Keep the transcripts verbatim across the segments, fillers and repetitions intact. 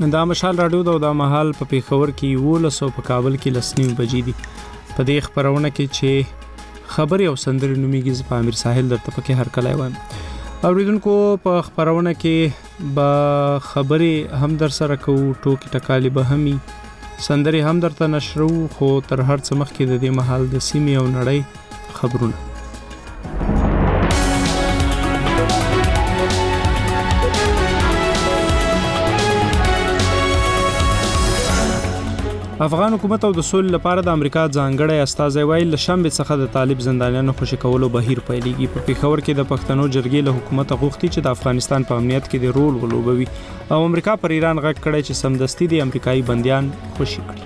دا مشال راډیو دا د مهال په پیښور کې یولس او په کابل کې لسنیم بجې دي. په دې خبرونه کې چې خبري او سندري نومیږي په امیر ساحل درته پکې هر کله وایم. اوریدونکو په خبرونه کې به خبري هم در سره کوو، ټوکی ټکالي به همي، سندري هم درته نشرو، خو تر هر څه مخکې د دې مهال د سیمې او نړۍ خبرونه. افغان حکومت او د سولې لپاره د امریکا ځانګړی استازی وایي له شنبې څخه د طالب زندانیانو خوشي کولو بهیر پیلېږي. په پیښور کې د پښتنو جرګې له حکومت غوښتي چې د افغانستان په امنیت کې د رول ولوبوي او امریکا پر ایران غږ کړی چې سمدستي د امریکایي بندیان خوشي کړي.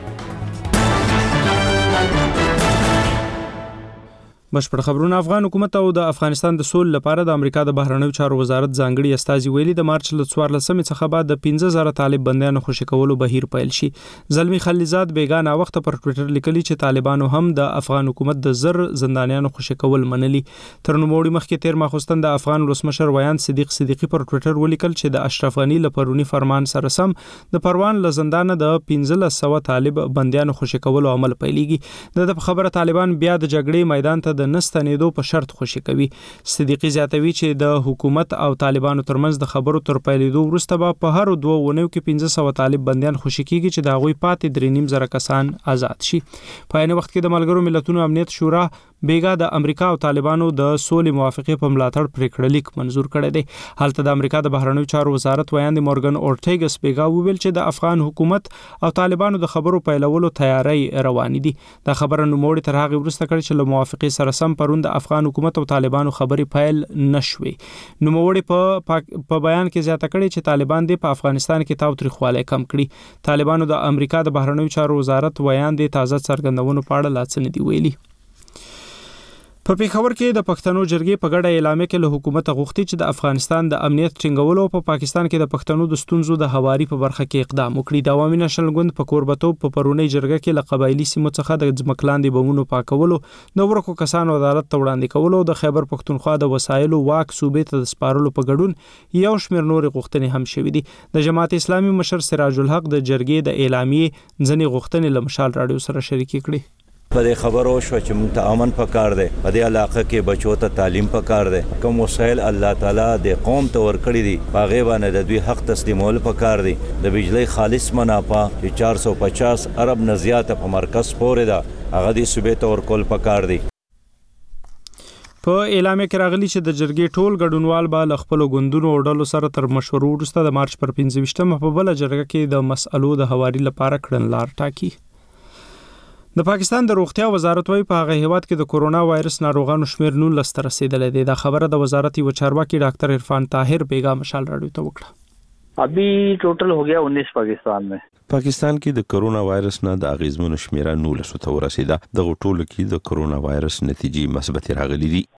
بشپړ خبرونه. افغان حکومت او د افغانستان د سولې لپاره د امریکا د بهرنیو چارو وزارت ځانګړي استازي ویلي د مارچ له څوارلسمې څخه بعد د پنځه زره طالب بندیانو خوشي کولو بهیر پیل شي. زلمی خلیزاد بیگانه وخت پر ټوئیټر لیکلي چې طالبانو هم د افغان حکومت د زر زندانیانو خوشي کول منلي. تر نوموړي مخکې تیر ماخوستن د افغان ولسمشر ویان صدیق صدیقی پر ټوئیټر ولیکل چې د اشرف غنی لپرونی فرمان سره سم د پروان له زندان د پنځه سوه طالب بندیانو خوشي کولو عمل پیلېږي. د خبره طالبان بیا د جګړې میدان ته د نستنېدو په شرط خوشي کوي. صدیقی زیاتوي چې د حکومت او طالبانو ترمنځ د خبرو تر پیلېدو وروسته به په هر دوه ونیو کې پنځه سوه طالب بندیان خوشي کیږي چې د هغوی پاتې درې نیم زره کسان آزاد شي. په عین وخت کې د ملګرو ملتونو امنیت شورا بیګا د امریکا او طالبانو د سولې موافقې په ملاتړ پریکړه لیک منزور کړی دی. هلته د امریکا د بهرنیو چارو وزارت ویاند مورګن اورټیګس بیګا وویل چې د افغان حکومت او طالبانو د خبرو پیلولو تیاری روان دي. دا خبره نوموړي تر هغه وروسته کړې چې له موافقې سره سم پرون د افغان حکومت او طالبانو خبرې پیل نشوي. نوموړي په په بیان کې زیاته کړې چې طالبان دې په افغانستان کې تاوتریخوالی کم کړي. طالبانو د امریکا د بهرنیو چارو وزارت ویاند تازه څرګندونو په اړه لا څه نه دي ویلي. په پیښور کې د پښتنو جرګې په ګډه اعلامیه کې له حکومت غوښتي چې د افغانستان د امنیت ټینګولو او په پاکستان کې د پښتنو د ستونزو د هواري په برخه کې اقدام وکړي. د عوامي نشنل ګوند په کوربتوب په پرونی جرګه کې له قبایلی سیمو څخه د ځمکلاندې بمونو پاکولو، د ورکو کسانو عدالت ته وړاندې کولو او د خیبر پښتونخوا د وسایلو واک صوبې ته د سپارلو په ګډون یو شمېر نورې غوښتنې هم شوې دي. د جماعت اسلامي مشر سراج الحق د جرګې د اعلامیې ځینې غوښتنې له مشال راډیو سره شریکې کړې. په دې خبرو شو چې موږ ته امن پکار دی، په دې علاقه کې بچو ته تعلیم پکار دی، کوم وسایل الله تعالی د قوم ته ورکړي دي هغه باندې د دوی حق تسلیمول پکار دي. د بجلی خالص منافع چې چار سو پچاس ارب نه زیاته په مرکز پورې ده هغه دې صوبې ته ورکول پکار دي. په اعلامیه کې راغلي چې د جرګې ټول ګډونوال به له خپلو ګوندونو او ډلو سره تر مشورو وروسته د مارچ پر پنځه ویشتمه په بله جرګه کې د مسألو د هواري لپاره کړنلار ټاکي. د پاکستان د روغتیا وزارت وايي په هغه هیواد کې د کورونا وایرس ناروغانو شمیر نولس ته رسیدلی دی. دا خبره د وزارت یو چارواکي ډاکټر عرفان طاهر بیگا مشال راډیو ته وکړه. ابھی ټوټل हो गया उन्नीस पाकिस्तान में. پاکستان کې د کرونا وایرس نه د اغیزمنو شمیره نولس ته ورسیده. د ټولو کې د کرونا وایرس نتیجې مثبت راغلي دي.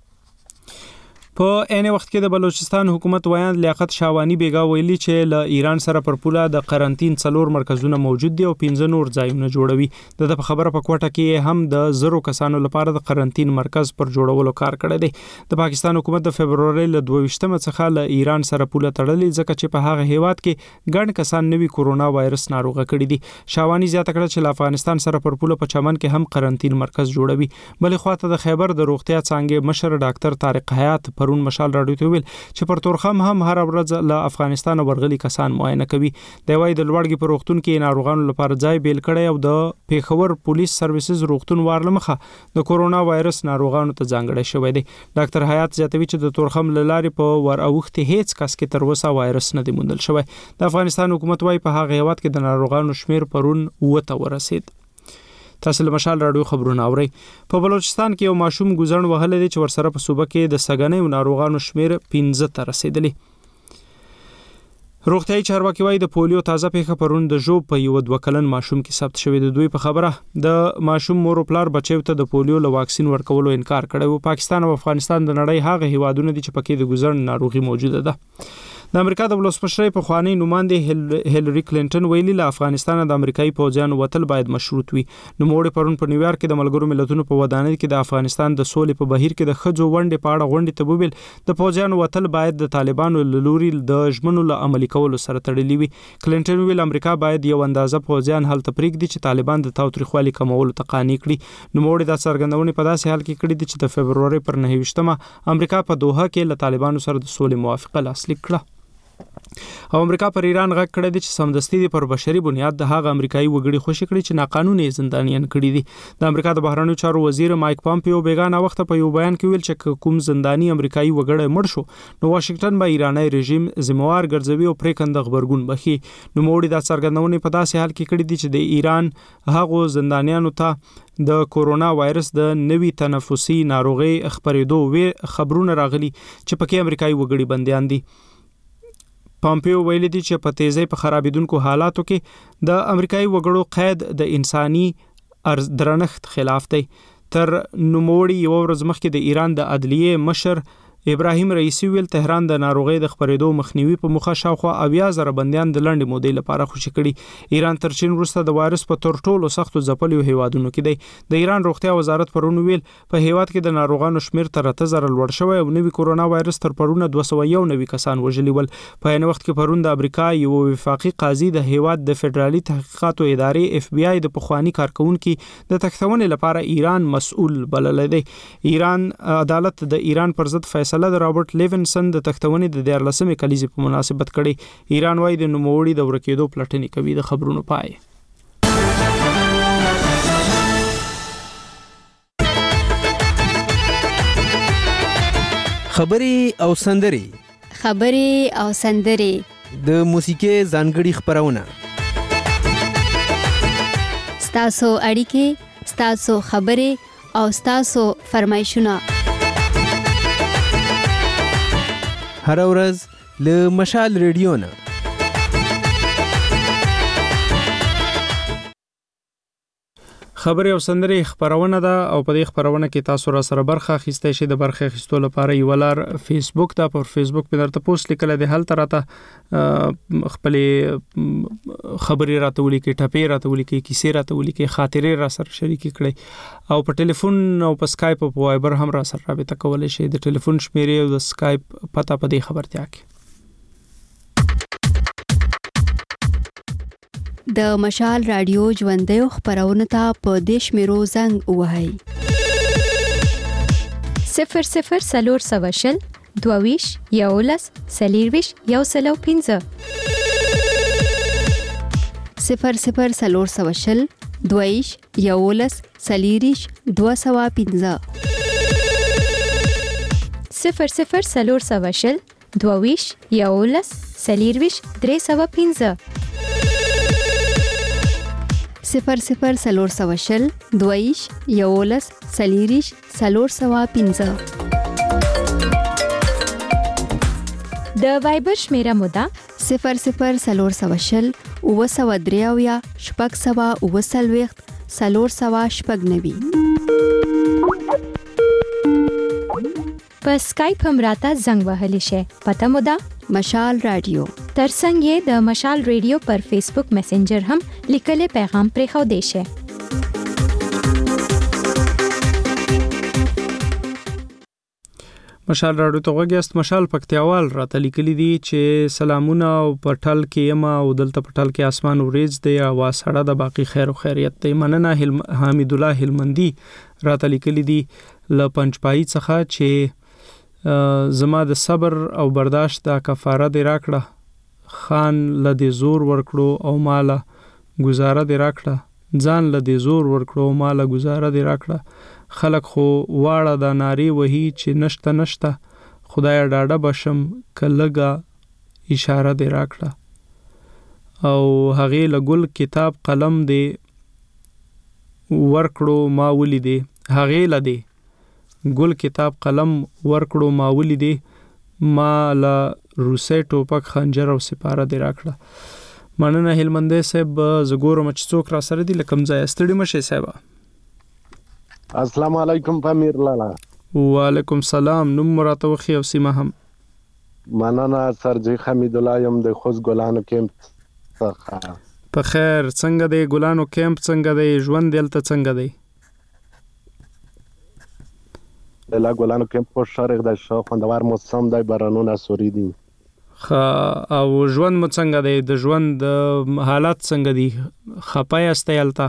په عین وخت کې د بلوچستان حکومت ویاند لیاقت شاوانی بیگا ویلي چې له ایران سره پر پوله د قرنطین څلور مرکزونه موجود دي او پنځه نور ځایونه جوړوي. د په خبره په کوټه کې هم د زرو کسانو لپاره د قرنطین مرکز پر جوړولو کار کړی دی. د پاکستان حکومت د فبرवरी له دوه ویشتمه څخه له ایران سره پوله تړلې ځکه چې په هغه هیواد کې ګڼ کسان نوي کورونا وایرس ناروغه کړي دي. شاوانی زیاته کړه چې له افغانستان سره پر پوله په چمن کې هم قرنطین مرکز جوړوي. بلې خواته د خیبر د روغتیا څانګې مشر ډاکټر طارق حیات پرون مشال راډیو ویل چې پر تورخم هم هر ورځ له افغانستان ورغلي کسان معاینه کوي. د وای د لوړګي پر روغتون کې ناروغانو لپاره ځای بیل کړي او د پیښور پولیس سرویسز روغتون وارلمخه د کورونا وایرس ناروغانو ته ځانګړی شوی دی. ډاکټر حیات زیاتوي چې د تورخم لارې په ور اوختي هیڅ کس کې تر اوسه وایرس نه دی موندل شوی. د افغانستان حکومت وايي په هغه هیواد کې د ناروغانو شمیر پرون وته ورسید. تاسو له مشال راډیو خبرونه اورئ. په بلوچستان کې یو ماشوم ګوزن وهلی دی چې ورسره په صوبه کې د سګنې ناروغانو شمیر پنځه ته رسیدلی. روغتیايي چارواکي وايي د پولیو تازه پیښه پرون د ژوب په یو دوه کلن ماشوم کې ثبت شوې. د دوی په خبره د ماشوم مور او پلار بچیو ته د پولیو له واکسین ورکولو انکار کړی و. پاکستان او افغانستان د نړۍ هغه هیوادونه دي چې پکې د ګوزن ناروغي موجوده ده. د امریکا د ولسمشر په خوانی نماینده هیلری کلینټن ویلي له افغانستان د امریکایي پوځیانو وتل باید مشروط وي. نو موړي پرون په نیویارک کې د ملګرو ملتونو په ودانۍ کې د افغانستان د سولې په بهیر کې د خځو ونډې په اړه غونډې ته وویل د پوځیانو وتل باید د طالبانو له لوري د ژمنو له عملي کولو سره تړلي وي. کلینټن ویل امریکا باید یو اندازه پوځیان هلته پرېږدي چې طالبان د تاوتریخوالي کمولو ته قانع کړي. نو موړي دا څرګندونې په داسې حال کې کړې دي چې د فبروري پر نهه ویشتمه امریکا په دوحه کې له طالبانو سره د سولې موافقه لاسلیک کړه. او امریکا پر ایران غږ کړی دی چې سمدستي د پر بشري بنیاد د هغه امریکایي وګړي خوشی کړي چې ناقانوني زندانیان کړي دي. د امریکا د بهرنیو چارو وزیر مایک پامپیو بیگانه وخت په یو بیان کې ویل چې کوم زنداني امریکایي وګړی مړ شو نو واشنگټن به ایرانی رژیم ذمہوار ګرځوي او پریکند خبرګون بخي. نو موړي دا څرګندونې په داسې حال کې کړي دي چې د ایران هغه زندانیانو ته د کورونا وایرس د نوي تنفسي ناروغي خبرېدو خبرونه راغلي چې پکې امریکایي وګړي بنديان دي. پامپیو ویلي دي چې په تیزی په خرابېدونکو حالاتو کې د امریکایي وګړو قید د انساني درنښت خلاف دی. تر نوموړي یو ورځ مخکې د ایران د عدلیه مشر ابراهیم رئیسی ویل تهران د ناروغي د خبرېدو مخنیوي په مخه شاوخوا اویا زره بندیان د لنډې مودې لپاره خوشی کړي. ایران تر چین وروسته د وایرس په تر ټولو سختو ځپلیو هیوادونو کې دی. د ایران روغتیا وزارت پرون ویل په هیواد کې د ناروغانو شمیر تر اته زره لوړ شوی او نوي کورونا وایرس تر پرونه دوه سوه یو نوي کسان وژلي ول. په عین وخت کې پرون د امریکا یو وفاقي قاضي د هیواد د فدرالي تحقیقاتو ادارې اف بی آی د پخوانی کارکونکو د تختونې لپاره ایران مسؤل بللی دی. ایران عدالت د ایران پر ضد فیصله د رابرټ لیونسن د تختونې د دیارلسمې کلیزې په مناسبت کړي. ایران وايي د نوموړي د ورکېدو پلټنې کوي. د خبرونو پای. خبري او سندري خبري او سندري د موسیقي ځانګړي خبرونه ستاسو اړیکې ستاسو خبري او ستاسو فرمایشونه هر ورځ له مشال ریډیو نه. خبري او سندري خبرونه ده او په دې خبرونه کې تاسو را سره برخه اخیستئ شئ. د برخه اخیستو لپاره یو لار فیسبوک ته پر فیسبوک په درته پوسټ لیکل دي هل تراته خپل خبري راته ولیکي ټاپې راته ولیکي کیسې راته ولیکي خاطرې را سره شریک کړئ او په ټلیفون او په اسکایپ او په وایبر هم را سره رابطه کولای شئ. د ټلیفون شمیرې او د اسکایپ پته په دې خبرتیا کې. د مشال رادیو ژوندۍ خبرونه ته په دیش میرو زنګ وهاي صفر صفر سلور سواشل دوویش یولس سلیرویش یو سلو پینزه صفر صفر سلور سواشل دوویش یولس سلیریش دو سوا پینزه صفر صفر سلور سواشل دوویش یولس سلیرویش درې سوا پینزه صفر صفر سلور سواشل دویش یولس سلیریش سلور سوا پینزه. د وایبر شمیره مودا صفر صفر سلور سواشل اوه سوه درې اویا شپږ سوه اوه څلوېښت سلور سوه شپږ نوي. په سکایپ هم راته زنګ وهلی شي. پته مودا مشال رادیو. ترڅنګ یې د مشال رادیو پر فیسبوک میسنجر هم لیکلي پیغام پرې خو دی شي. مشال رادیو ته وګیاست. مشال پکتیاوال راته لیکلي دي چې سلامونه او پټل کې یم او دلته پټل کې اسمان وریځ دی او سړه د باقی خیر او خیریت دی. مننه حمید الله هلمندی راته لیکلي دي ل پنځپای څخه چې زما د صبر او برداشت د کفاره دی راکړه خان ل دې زور ورکړو او مالا گزاره دی راکړه ځان ل دې زور ورکړو او مالا گزاره دی راکړه خلق خو واړه د ناری وਹੀ چې نشته نشته خدای ډاډه بشم کلهګه اشاره دی راکړه او هغه ل ګل کتاب قلم دی ورکړو ما ولې دی هغه ل دی ګل کتاب قلم ورکړو ما ولې دی ما لا روسي ټوپک خنجر او سپاره دی راکړه. مننه هلمندی صاحب زګورم چې څوک را سره دی لکم ځای ستړي مشه صاحب. السلام علیکم پامیر لالا. وعلیکم سلام. نوم مراته وخی او سیمه هم مننه سرجي حمید الله یم د خوست ګلانو کیمپ څخه. په خیر، څنګه دی ګلانو کیمپ؟ څنګه دی ژوند دلته؟ څنګه دی لا ګلانو کیمپ په شارق د شو خوندور موسم دی، بارانونه سوري دي. خا او ژوند مو څنګه دی؟ د ژوند حالات څنګه دي؟ خپای است یالتا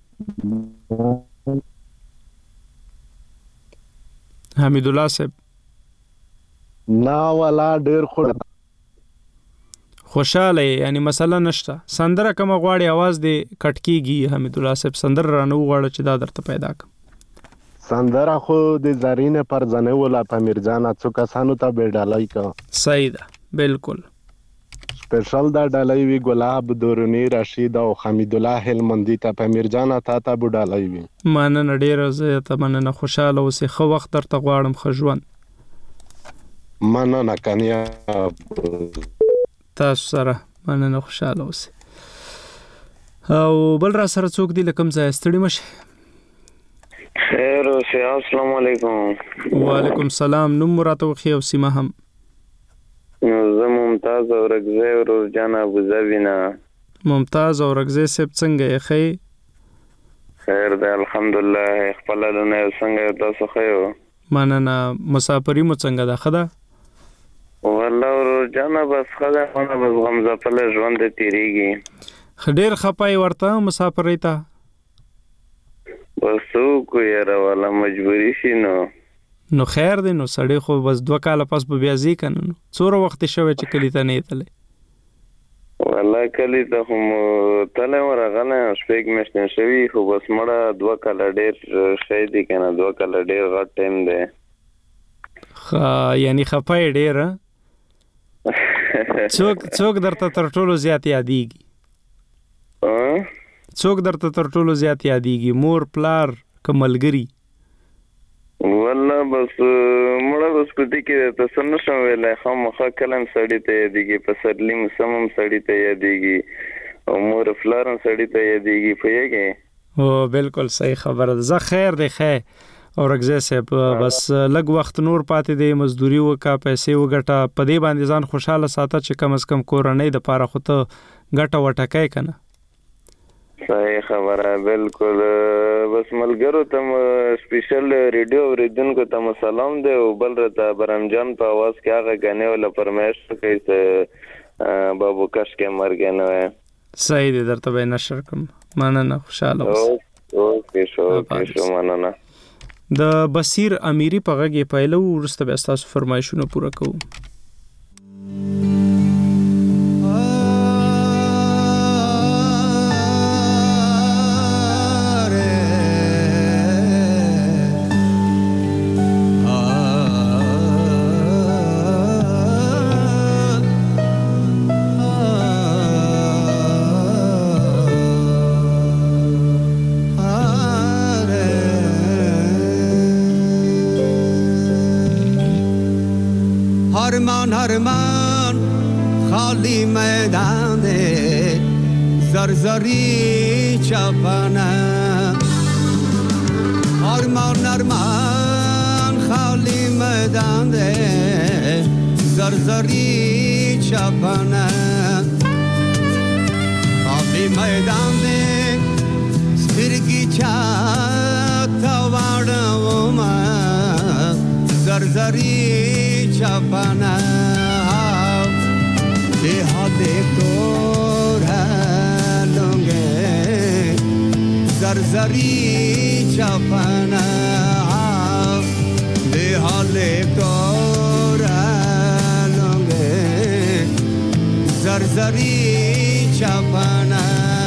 حمید الله صاحب؟ نا ولا ډیر خو خوشاله یعنی مثلا نشته. سندره کوم غواړي आवाज دی کټکیږي حمید الله صاحب، سندره رانه وغواړي چې دا درته پیدا کړم. سندره خو د زرین پر ځنه ولا په میرجان څو کسانو ته به ډالای کا. صحیح ده، بالکل. سپیشل دا ډالای وی ګلاب دورونی رشید او حمید الله هلمندی ته په میرجان ته ته به ډالای وی. مننه ډیره زه ته مننه، خوشاله اوسې، خو وخت درته غواړم، خو ژوند. مننه کنیا تاسو سره مننه، خوشاله اوسې. او بل را سره څوک دی لکم ځای ستړي مشه؟ خیر اوسې. السلام علیکم. وعلیکم السلام. نوم مراته وخی او سیمه هم؟ زه ممتاز اورکزی ورور جان ابوظبی نه. ممتاز اورکزی صاحب څنګه یې؟ ښه خیر دی الحمدلله. خپل لونه څنګه تاسو ښه یو؟ مننه. مسافري مو څنګه ده؟ ښه ده والله ورور جان، بس ښه ده، خو بس غمزپلی ژوند تیریږي. ښه ډېر خپه یې ورته مسافرۍ ته؟ بس څوک یاره والا مجبوري شي نو. نو خیر دی، نو سړی خو بس دوه کاله پس به بیا ځي که نه؟ نو څومره وخت یې شوی چې کلي ته نه یې تللی؟ والله کلي ته خو مو تللی وم راغلی یم، شپږ میاشتې شوي، خو بس مړه دوه کاله ډېر شی دی که نه، دوه کاله ډېر غټ ټایم دی. ښه یعنی خپه یې ډېر؟ څوک څوک درته تر ټولو زیات یادېږي؟ څوک درته تر ټولو زیات یادېږي؟ مور، پلار که ملګري؟ والله بس مړه بس په دې کې ته څه نه شم ویلی، خامخا کله هم سړي ته یادېږي، په سرلي موسم هم سړي ته یادېږي، او مور پلار هم سړي ته یادېږي. پوهېږې؟ او بالکل صحیح خبره ده. زه خیر دی ښه اورکزی صاحب، بس لږ وخت نور پاتې دی، مزدوري وکړه، پیسې وګټه، په دې باندې ځان خوشحاله ساته چې کم از کم کورنۍ دپاره خو ته ګټه وټکی که نه. صحیح خبره، بالکل. بس ملګرو ته م سپیشل ریډیو اورېدونکو ته م سلام دی، او بل راته برم جان په اواز کې هغه ګانې وله فرمایش کوي چې بابو کش کې مرګ نه وی. صحیح دی، درته به یې نشر کړم. مننه، خوشحاله اوسه. اوکې شو اوکې شو مننه. د بصیر امیری په غږ یې پیلو، وروسته بیا ستاسو فرمایشونه پوره کوو. هرمان هرمان خالی میدان زرزری چپانه، هرمان هرمان خالی میدان زرزری چپانه، خالی میدان سترگی چاتا وارم زرزری چپانه، دیهاتی کورا لونگه زرزری چپانه، دیهاتی کورا لونگه زرزری چپانه.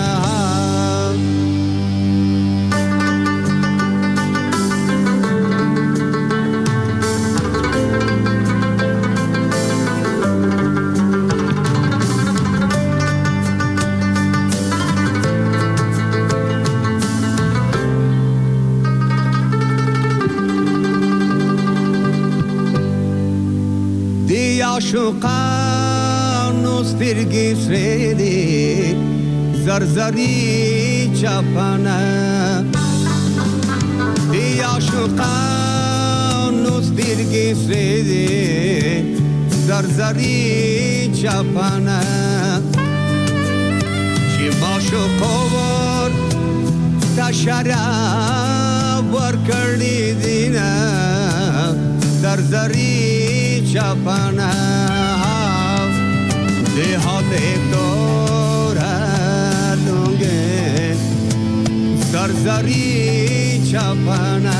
عاشقانو سترګې سرې دي زرزري چپنه، دی عاشقانو سترګې سرې دي زرزری چپنه چی باشو کوور تا شراب ورکردی دینه زرزری چپنه دیهات دوره لونگه زرزری چپنه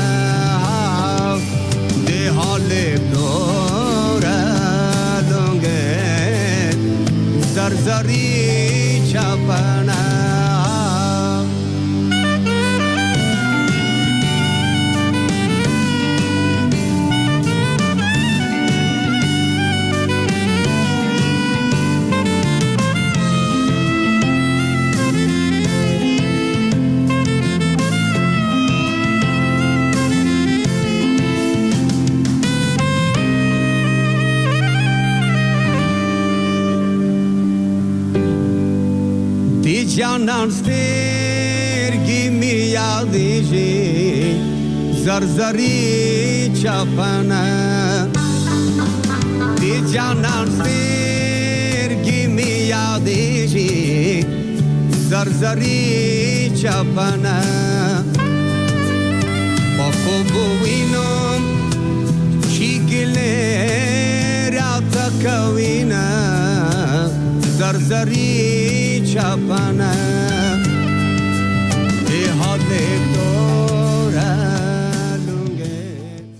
دیهات دوره لونگه زرزری چپنه جانان سترگی می یادیشی زرزری چپنه دی جانان سترگی می یادیشی زرزری چپنه با خوب وینم چی گله را تکوینه زرزری چپنه دیهات دوره لونگه.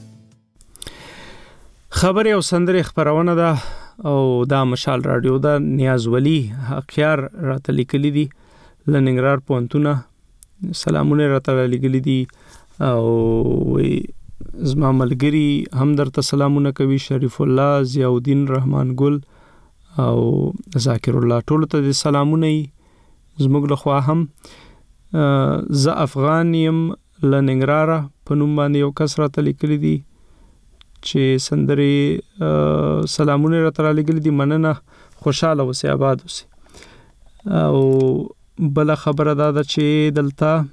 خبر او سندره خبرونه ده او دا مشال رادیو ده. نیاز ولی حقیار راته لیکلی دي لننګرهار پونتونه سلامونه راته لیکلی دي او زما ملګری هم درته سلامونه کوي شریف الله ضیاءالدین رحمان ګل او ذاکر الله ټول ته سلامونه زموږ له خوا هم ز افغان يم لننګرهار په نوم باندې یو کس راته لیکلی دي چې سندري سلامونه راته لیکلي دي مننه خوشاله اوسئ آباد اوسئ. او بل خبره دا ده چې دلته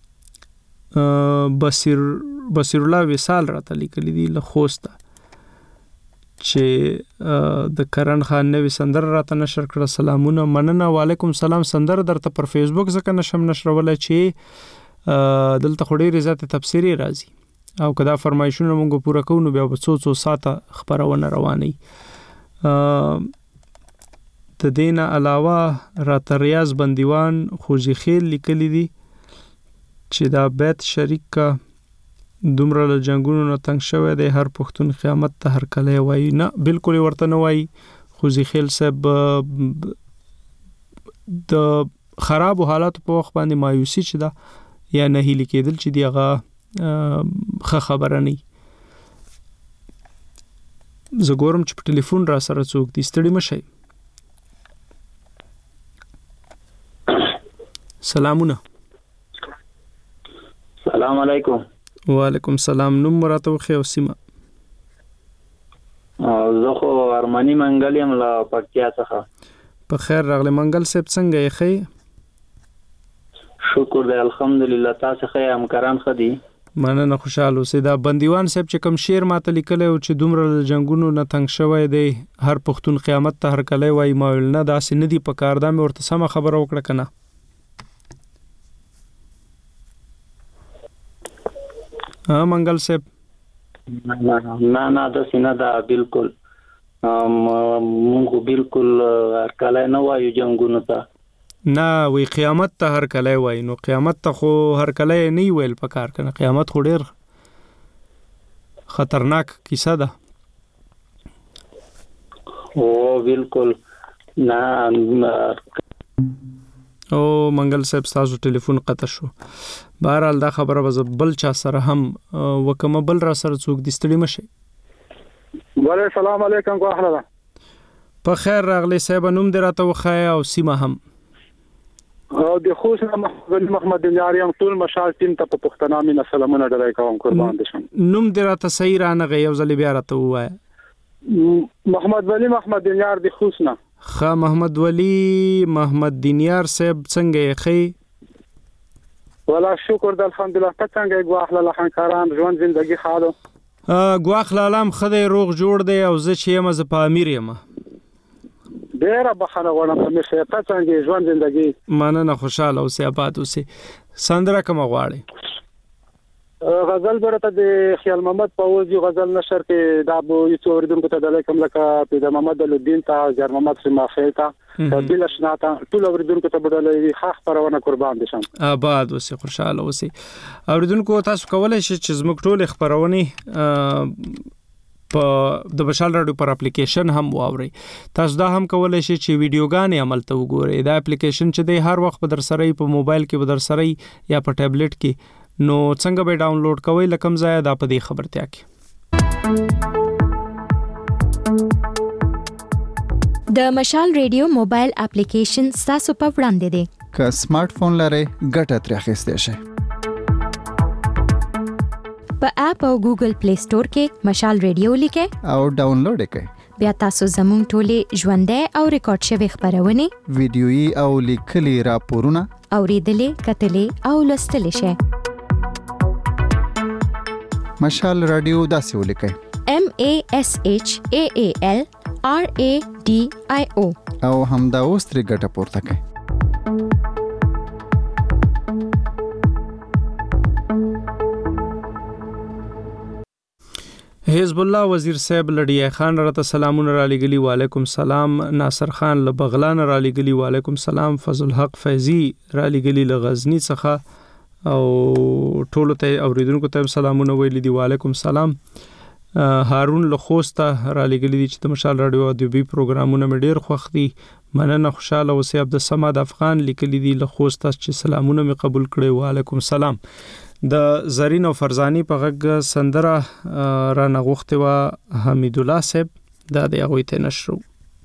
بصیر بصیر الله وصال راته لیکلی دي له خوسته چې د کرن خان نوې سندر راته نشر کړه سلامونه مننه وعلیکم سلام سندر درته پر فیسبوک ځکه نشم نشرولای چې دلته خو ډېرې زیاتې تفسیري راځي او کدا فرمایشونه موږ پوره کوو نو بیا په څو څو ساعته خبرونه رواني. د دین علاوه راته ریاض بندیوان خوږی خیل لیکلی دي چې دا بیت شریک کا دومره له جنگونو نه تنگ شوی دی هر پښتون قیامت ته هر کله وایي نه بالکل ورته نه وایي. خوږی خیل صاحب د خراب حالات په وخت باندې مایوسی چې دا یا نه هیله کېدل چې دی هغه خه خبره نه. زه ګورم چې په ټلیفون را سره څوک دي ستړي مشي. سلامونه. سلام علیکم. وعلیکم سلام. نوم مراته وخی او سیمه؟ زه خو ارمانی منګل یم له پکتیا څخه. په خیر راغلی منګل صاحب څنګه یې خی؟ شکر دی الحمدلله تاسو ښه همکاران ښه دي؟ مننه خوشاله اوسئ. دا بندیوان صاحب چې کوم شعر ماته لیکلی او چې دومره جنګونو نه تنګ شوی دی هر پښتون قیامت ته هرکلی وایي ما ویل نه داسې نه دي په کار دا مې ورته سمه خبره وکړه که نه؟ ها منګل صاحب؟ نه نه داسې نه ده بالکل مونږ بالکل هرکلی نه وایو جنګونو ته نه وی قیامت ته هر کله وای نو قیامت ته خو هر کله نه ویل پکار کنه قیامت خو ډیر خطرناک کیسه ده. او بالکل نه او منګل صاحب تاسو ټلیفون قطع شو. بهرحال دا خبره به بل چا سره هم وکمه بل را سره څوک د ستړي مشي. وعلیکم السلام علیکم کو احله. په خیر راغلی صاحب نوم دې راته وخای او سیمه هم. او د خوشنا محمد محمد یاریم ټول مشال تیم ته په پښتنه مين سلامونه ډلای کوم قربان دي شم. نوم دې راته صحیح رانه غي یو ځل بیا راته وای. محمد ولی محمد دینیار د خوشنا. خا محمد ولی محمد دینیار صاحب څنګه یې خي؟ ولا شکر د الحمدلله ته څنګه یو احله لحنکاران ژوند زندگی حالو. ګواخ لالام خدای روغ جوړ دی او زه چې یم زه په امیر یم. ډېره بخښنه غواړم په مې ته څنګه ژوند زندگی. مننه، خوشاله اوسې، آباد اوسې. سندره کومه غواړې؟ غزل برته د خیال محمد فوزي غزل نشر کې دا بو یو څو ردون ته د کوم لکه پیدا محمد الدین ته زر محمد سمافل ته بل شناته ټول ردون ته بدلې خاص پرونه قربان دي شم. آباد اوسې، خوشاله اوسې. اوریدونکو تاسو کولای شئ چې زموږ ټول خبرونه په د مشال رادیو پر اپلیکیشن هم واوري. تاسو دا هم کولای شئ چې ویډیوګانې عمل ته وګورئ. دا اپلیکیشن چې دی هر وخت په در سره په موبایل کې په در سره یا په ټابلیټ کې، نو څنګه به ډاونلوډ کوئ لکم ځای دا په دې خبرتیا کې. د مشال ریډیو موبایل اپلیکیشن تاسو په وړاندې دی. که سمارټ فون لرئ ګټه ترې اخیستی شئ. په اپ او ګوګل پلی سٹور کې مشال ریډیو لیکئ او ډاونلوډ یې کړئ. بیا تاسو زموږ ټولې ژوندۍ او ریکارډ شوي خبرونه، ویډیويي او لیکلي راپورونه اوریدلې، کتلې او لوستلې شئ. مشال رادیو داسې ولیکئ: M A S H A A L R A D I O او همدا اوس ترې ګټه پورته کړئ. حزب الله وزیر صاحب لډی خان راته سلامونه را لګلی. وعلیکم سلام. ناصر خان لبغلان را لګلی. وعلیکم سلام. فضل حق فیضی را لګلی لغزنی څخه او ټولو ته اوریدونکو ته سلامونه ویلي دي. وعلیکم سلام. هارون لخوسته را لګلی دي چې د مشال رادیو ادبي پروګرامونه مې ډیر خوښ دي. مننه، خوشاله اوسئ. عبدالصمد افغان لیکلی دي لخوسته چې سلامونه مې قبول کړي. وعلیکم سلام. د زرین او فرزانی په غږ سندره را نغوخته و حمید الله صاحب دا د هغوی ته نشرو.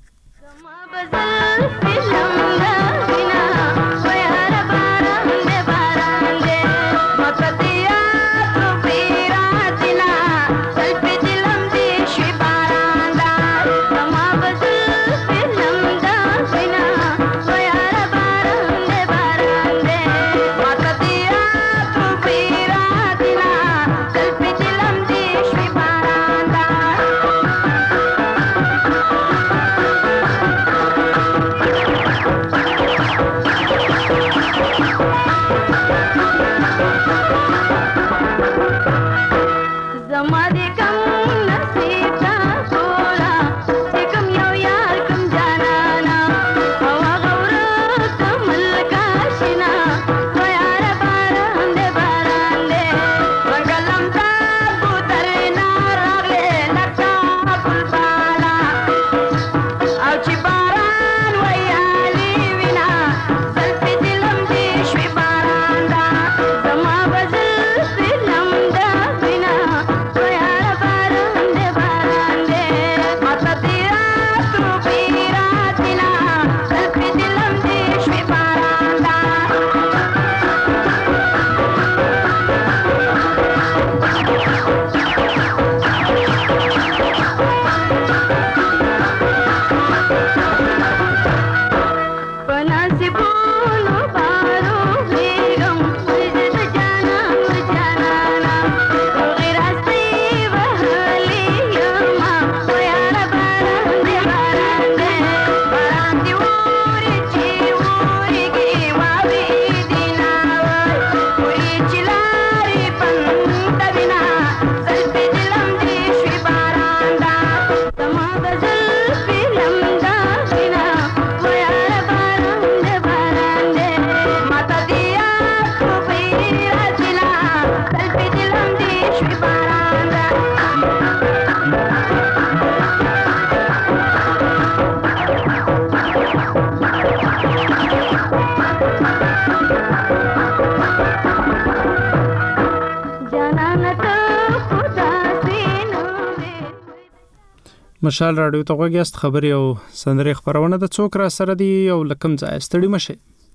مشال رادیو ته غوږیاست. خبري او سندري خبرونه د څوک را سره دي او لکم ځای ستړي مشه.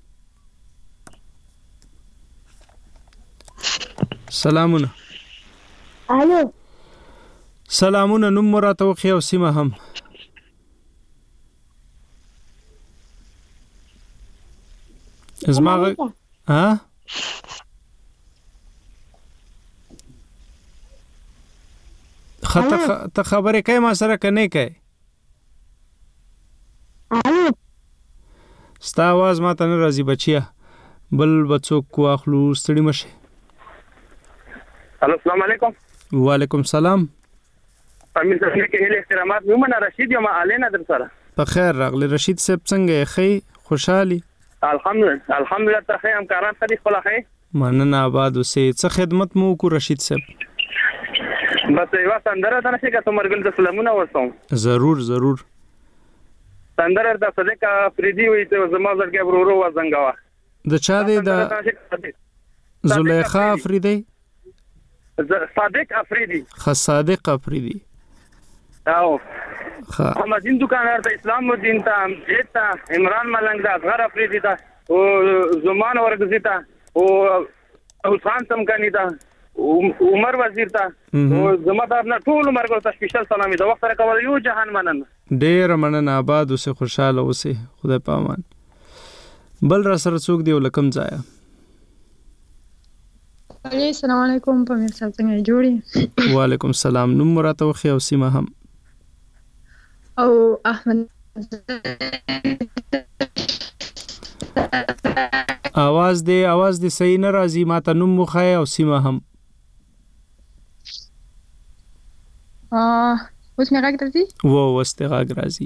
سلامونه. الو. سلامونه. نوم مراته وخی او سیمه هم. ازما ها خطه ته خبرې کوي ما سره کنه کوي ستا आवाज ما ته نه راځي بچیا بل بچو کو اخلو ستړي مشه الو السلام علیکم وعلیکم السلام امیر صاحب کې هله احترامات مومن رشید یم علینا در سره په خیر راغلی رشید صاحب څنګه خې خوشحالي الحمدلله الحمدلله ته خې همکاران خدي خپل خې مننه آباد اوسې څه خدمت مو کو رشید صاحب بس یو سندره ده چې کوم مرګل د سلامونه ورسوم ضرور ضرور سندره د صدیق افریدی وي ته زما زړګي ورورو وزنګوا د چا دی د زلیخا افریدی صادق افریدی خ صادق افریدی او خ محمدین دکاندار ته اسلام الدین ته امجد ته عمران ملنګ ته اصغر افریدی ته او زمان ورغزی ته او حسین سمکانی ته عمر وزیر ته او زمادار نه ټول مرګ ته سپیشل سلامي د وخت سره کول یو جهان منن ډیر مننه آباد اوسه خوشاله اوسه خدای پامان بل را سره څوک دی ولکم ځای علي السلام علیکم پمیر صاحب څنګه جوړی وعلیکم السلام نوم مراته خو او سیمه هم او احمد आवाज دې आवाज دې صحیح نه راځي ماته نوم مخای او سیمه هم ا اوس مې راګ درځي و واستغاګ راځي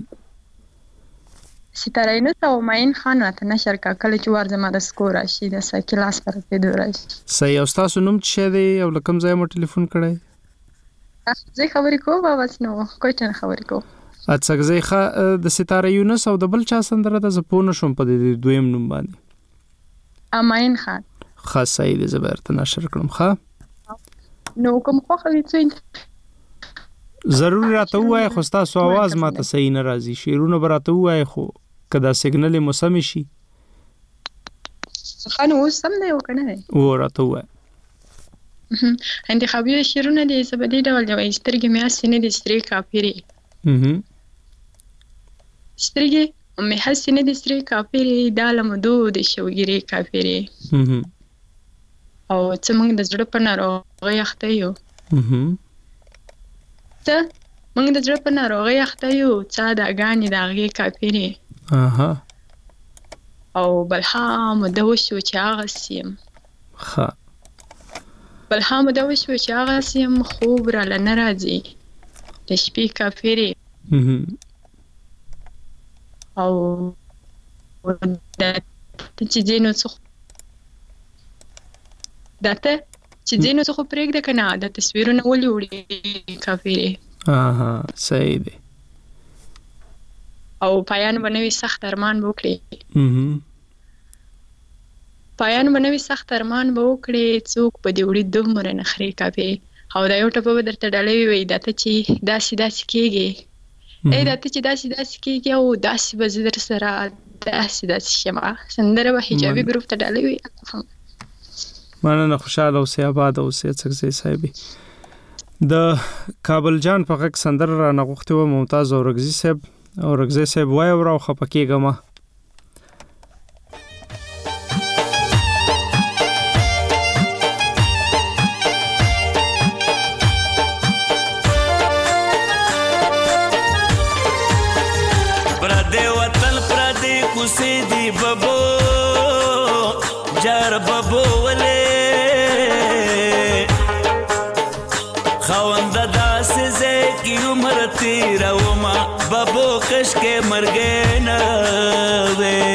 ستاره نو ته ماین خان راته نشر کا کله چې ور زما د سکور راشي د سایکلاس پر په دوه راشي صحیح او تاسو نوم څه دی او لکم ځای مو ټلیفون کړی زه خبرې کوم بس نو کوی څه خبرې کوم اڅک زه ښه د ستاره یونس او د بل چا سندره د زپونه شوم په دې دویم نوم باندې اماین خان خاصه دې زبرته نشر کړم ښه نو کوم خو خو څه ضرور راته وای خو تاسو आवाज ماته صحیح نه راځي شیرونه براته وای خو کدا سیګنل موسم شي خانو سم نه یو کنه و راته وای انتخابي شیرونه دې سبدي ډول دی سترګې مې اسنه دې ستري کاپيري اها سترګې مې حسنه دې ستري کاپيري دالم دو دې شوګيري کاپيري اها او څه موږ د زړه په ناروغي اخته یو اها ته موږ د زړه په ناروغي اخته یو څا د اغانې د هغې کاپیرې اها او بلها موده وشو چې هغسې یم ښه بلها موده وشو چې هغسې یم خوب راله نه راځي د شپې کاپیرې او دا ته چې ځینو څه دا ته چې ځینو څه خو پرېږده که نه د تصویرونه ولې وړي کافرې اها صحیح دی او پایان به نوي سخت ارمان به وکړي پایان به نوي سخت ارمان به وکړي څوک به دې وړي دومره نخرې کافرې او دا یو ټپه به درته ډالوي وایي دا ته چې داسې داسې کېږي ای دا ته چې داسې داسې کېږي او داسې به زه در سره داسې داسې شمه سندره به حجابي ګروپ ته ډالوي مننه خوشاله اوسې آباد اوسې څکزی صاحبې د کابل جان په غږ سندره را نغوښتې وه ممتاز اورکزي صاحب اورکزي صاحب وایه وره او خفه کېږه مه پردې وطن پردې کوڅې دي ببو جار ببو ولې خوند داسې ځای کې عمر تېرومه ببو کشکې مرګې نه وې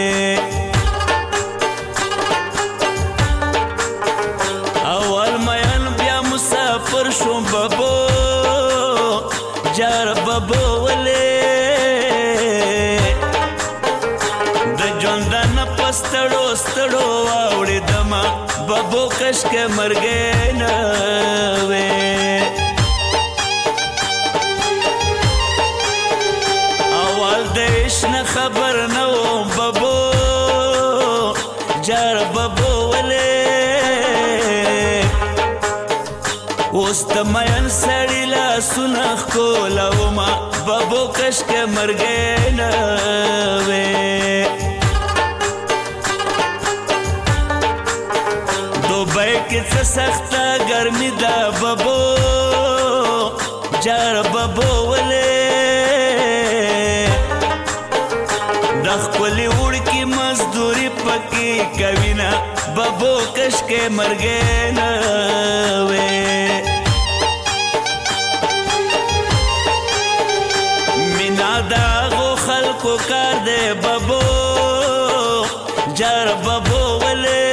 اول مین بیا مسافر شوم ببو جار ببو ولې ستړو ستړو واوړې دما ببو کشکې مرګې نه وې اول دیش نه خبر نه وم ببو جار ببو ولې اوس د مین سړي لاسونه ښکلومه ببو کشکې مرګې نه وې دوبۍ کې څه سخته ګرمي ده ببو جار ببو ولې د خپلې وړکې مزدوري پکې کوي نه ببو کشکې مرګې نه وې مینا د هغو خلکو کار دی ببو جار ببو ولې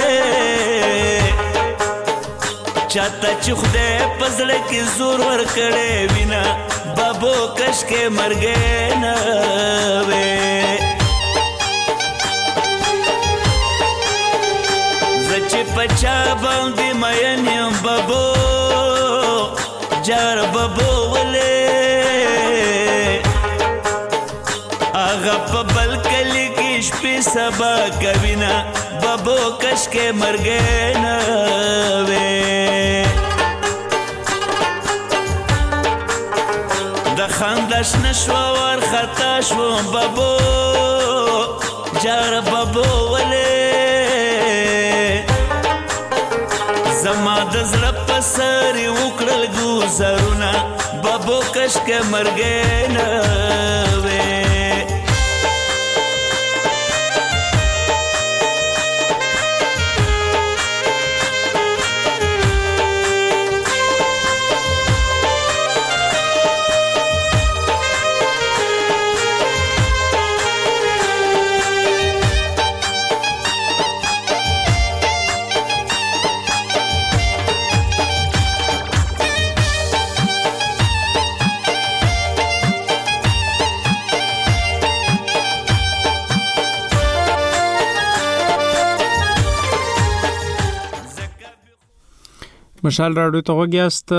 چاته چې خدای په زړه کې زور ورکړی وي نه ببو کشکې مرګې نه وې زه چې په چا باندې مین یم ببو جار ببو ولې هغه په بل کلي کې شپې سبا کوي نه ببو کشکې مرګې نه وې د خندا شنه شوه ورخطا شوم ببو جار ببو ولې زما د زړه په سر یې وکړل ګوزارونه ببو کشکې مرګې نه وې مشال راډیو ته وګیاست.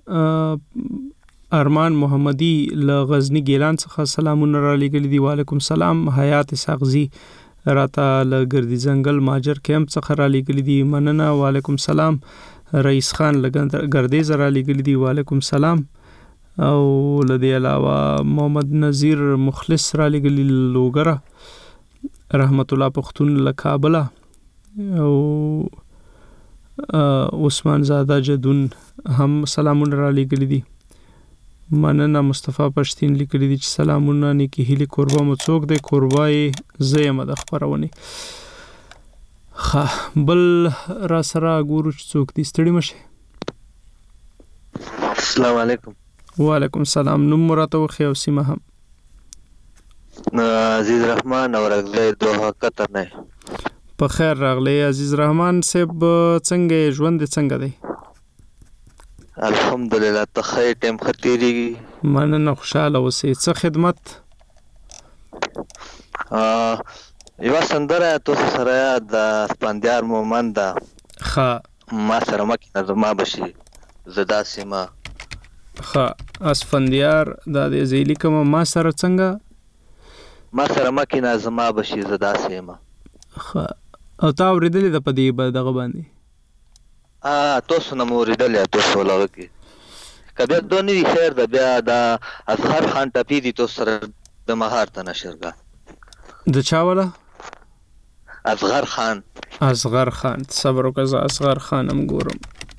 ارمان محمدی له غزنی ګیلان څخه سلامونه را لګل دي. وعلیکم سلام. حیات ساغزی راته له ګردی زنګل ماجر کیمپ څخه را لګل دي. مننه. وعلیکم سلام. رئیس خان لګند ګردی زرا لګل دي. وعلیکم سلام. او لدی علاوه محمد نذیر مخلص را لګل لوګره رحمت الله پختون له کابل او عثمان زاده جدون هم سلامونه را لګل دي. مننه. مصطفی پښتين لیکلی دي چې سلامونه نیکی هلی قربا مو څوک دی قربای زیم د خبرونه خا بل را سره ګورو چې څوک دي. ستړي مشه. السلام علیکم. وعلیکم سلام. نوم مراته خو او سیمه هم عزیز رحمان اور اغلی دوه قطر نه. په خیر راغلی عزیز رحمان صاحب. څنګه ژوند څنګه دی؟ الحمدلله ته خیر ټیم ختیریږي. مننه. خوشاله اوسې. څه خدمت؟ یو سندره تاسو سره د سپاندیار مومن ده. ښه ما سره مکینه زما بشي زدا سیمه. ښه اسفندیار دا د زیلی کوم ما سره څنګه ما سره مکینه زما بشي زدا سیمه. ښه او تا ورېدلې د پدې به دغه باندې ا تاسو نه موریدلې تاسو لږ کې کبه دونی خیر د بیا د اصغر خان ټپی دي تاسو سره د مهار ته نشرګه د چا ولا اصغر خان اصغر خان صبر وکړه. اصغر خانم ګورم.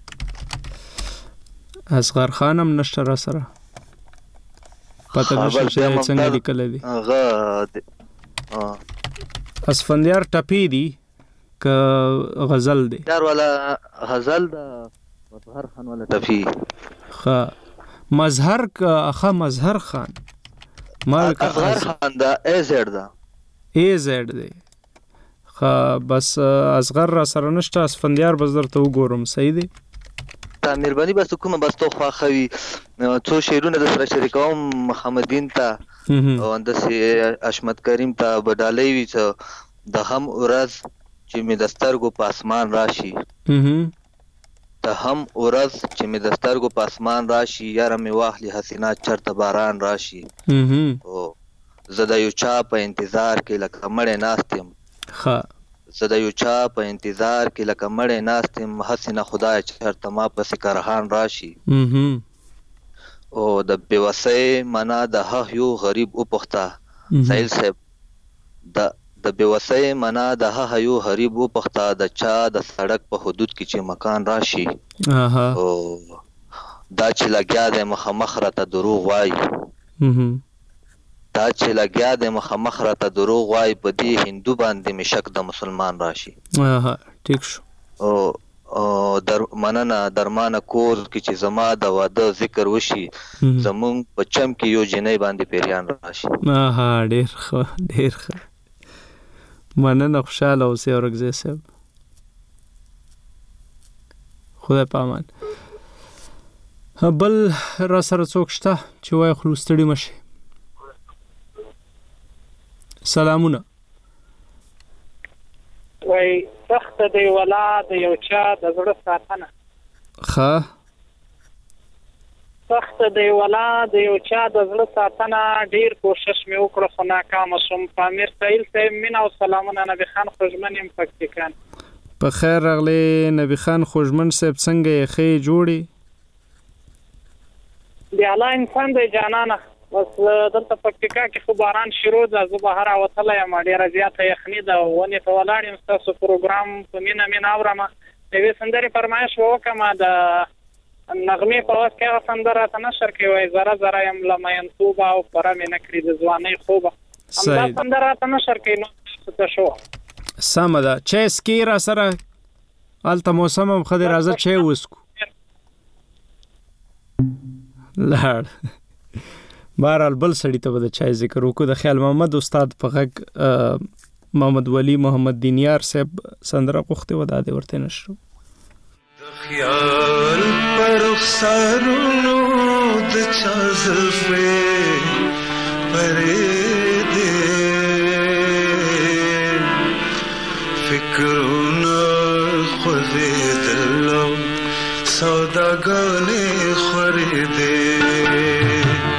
اصغر خانم نشته را سره پته نشته چې څنګه لیکل دي. هغه اسفندیار ټپی دی که غزل دی؟ یار والا غزل دا مظهر خان والا ټپی. ښه مظهر که اخه مظهر خان مالک اصغر خان دا ای زیډ دا ای زیډ دی. ښه بس اصغر را سره نشته. اسفندیار بس درته وګورم. صحیح دی. تا مهرباني بس کومه بس تو خواخوي څو شعرونه د سره شریکوم محمدین ته او اندسي اشمت کریم ته بدالې وي چې د هم ورځ چې می دسترګو په اسمان راشي ته هم ورځ چې می دسترګو په اسمان راشي یاره می واخلي حسینا چرته باران راشي او زه د یو چا په انتظار کې لکه مړې ناستم. ښه زه د یو چا په انتظار کې لکه مړې ناستم حسینه خدای چرته ما پسې کارهان راشي او د بېوسۍ معنا د هغه یو غریب وپوښته سهیل صاحب د د بېوسۍ معنا د هغه یو غریب وپوښته د چا د سړک په حدود کې چې مکان راشي او دا چې لګیا دی مخامخ راته دروغ وایي دا چې لګیا دی مخامخ راته دروغ وایي په دې هندو باندې مې شک د مسلمان راشي. ټیک شو. او در مننه درمانه کور کې چې زما د واده ذکر وشي زمونږ په چم کې یو جنۍ باندې پیریان راشي. ها ډېر ښه ډېر ښه مننه خوشحاله اوسئ اورګزی صاحب. خدای پامان. بل را سره څوک شته چې وایي خلو ستړي مه شئ. سلامونه. وایي سخته دی ولا د یو چا د زړه ساتنه. ښه سخته دی ولا د یو چا د زړه ساتنه. ډېر کوشش مې وکړه خو ناکامه شوم. پامیر سهیل صاحب مینه او سلامونه. نبي خان خوږمن یم پکتیکان. په خیر راغلی نبي خان خوږمن صاحب. څنګه یې ښې جوړې؟ دی الله انسان دی جانانه. بس دلته پکتیکا کې خو باران شروع ده. زه بهر راوتلی یم. ډېره زیاته یخني ده. ونې ته ولاړ یم. ستاسو پروګرام په مینه مینه اورم. د یوې سندرې فرمایش به وکړم. د نغمې په وخت کې هغه سندره راته نشر کوي وایي زره زره یم له مینتوبه او پره مې نه کړي د ځوانۍ خوبه. همدا سندره راته نشر کوي. نو څه ته شو سمه ده. چای سکې را سره هلته موسم هم ښه دی. راځه چای وڅکو. لاړ. بهرحال بل سړي ته به د چای ذکر وکړو. د خیال محمد استاد په غږ محمد ولی محمد دینیار صاحب سندره غوښتې وه. دا دې ورته نشرو. د خیال پر رخسارونو د چا زلفې پرې دې فکرونه خوځېدل او سوداګانې خورېدې.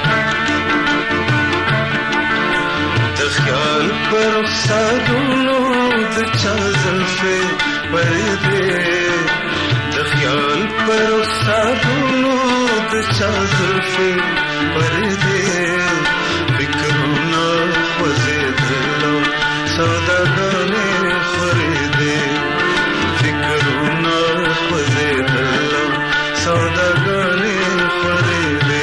د خیال پر رخسارونو د چا زلفې پرې دې د خیال پر رخسارونو د چا زلفې پرې دې فکرونه خوځېدل او سوداګانې خورېدې. فکرونه خوځېدل او سوداګانې خورېدې.